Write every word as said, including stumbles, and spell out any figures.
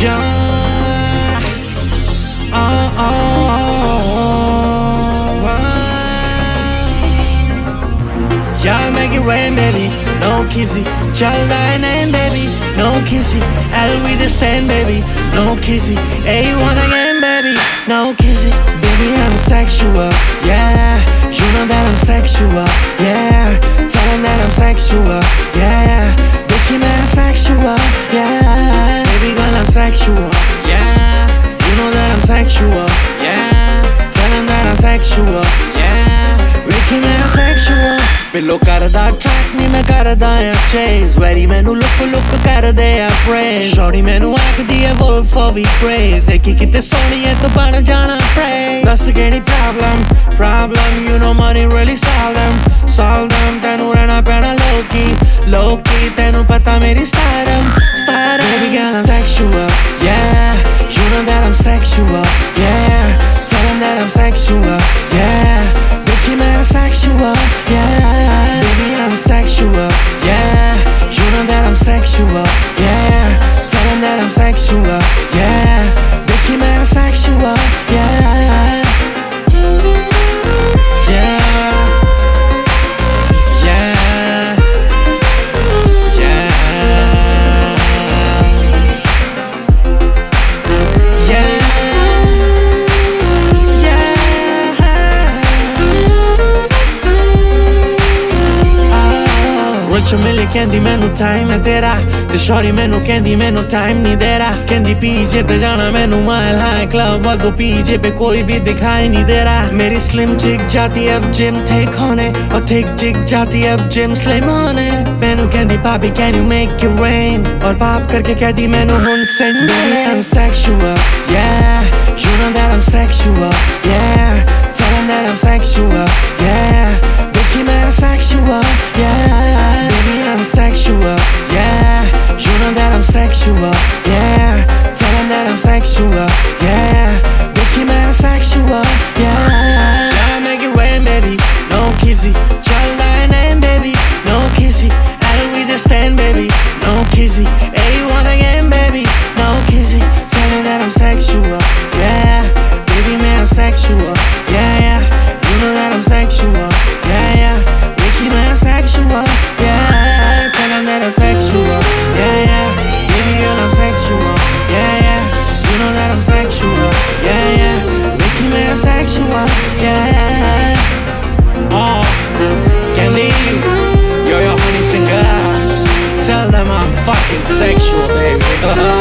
Yeah. Oh, oh, oh, oh. Yeah, make it rain, baby. No kissy. Chal name, baby. No kissy. I'll be the stand, baby. No kissy. A one again, baby. No kissy. Baby, I'm sexual. Yeah. You know that I'm sexual. Yeah. Tell them that I'm sexual. Yeah. Vicky, man, sexual. Yeah. Baby girl, I'm sexual. Yeah. You know that I'm sexual. Yeah. Tell them that I'm sexual. Yeah. Vicky, man, sexual. Pillow karda track ni main karda a chase. Very menu look look karde a praise. Shorty menu akhdi hai wolf of we praise. Dekhi kite soni hai to ban jana praise. That's the kehdi problem, problem. You know money really solve them, solve them. Tenu rehna pena low key, low key. Tenu pata meri stardom, stardom. Baby girl, I'm sexual, yeah. You know that I'm sexual, yeah. Tell them that I'm sexual, yeah. Vicky, man, I'm sexual, yeah. Baby, I'm sexual, yeah. You know that I'm sexual, yeah. Tell them that I'm sexual, yeah. Vicky, man, I'm sexual, yeah. Yeah. Yeah. Yeah. Yeah. Rich मिले कहंदी मैनू time है तेरा ते शौरी मैनू कहंदी मैनू time नहीं दे रहा कहंदी पीछे ते जाना मैनू माइल हाई क्लब वागो पीछे पे कोई भी दिखाई नहीं दे रहा मेरी स्लिम चिक जाती अब जिम थिक होने और थिक चिक जाती अब जिम स्लिम होने मैनू कहंदी पापी can you make it rain और पाप करके कहदी मैनू हुन send Baby, I'm sexual, yeah. You know that I'm sexual, yeah. Tell them that I'm sexual, yeah. Vicky, man, I'm sexual, yeah. Baby, I'm sexual, yeah. You know that I'm sexual, yeah. Tell them that I'm sexual, yeah. Vicky, man, I'm sexual, yeah. Yeah, make it rain, baby. No kissy. Child name, baby. No kissy. I'll be the stand, baby. No kissy. A one again, baby. No kissy. Tell me that I'm sexual, yeah. Baby, man, I'm sexual, yeah, yeah. You know that I'm sexual, yeah, yeah. Vicky, man, I'm sexual, yeah. Tell them that I'm sexual, yeah, yeah. Baby girl, I'm sexual, yeah, yeah. You know that I'm sexual, yeah, yeah. Vicky, man, I'm sexual, yeah. Oh, Candy, you're your honey singer. Tell them I'm fucking sexual, baby.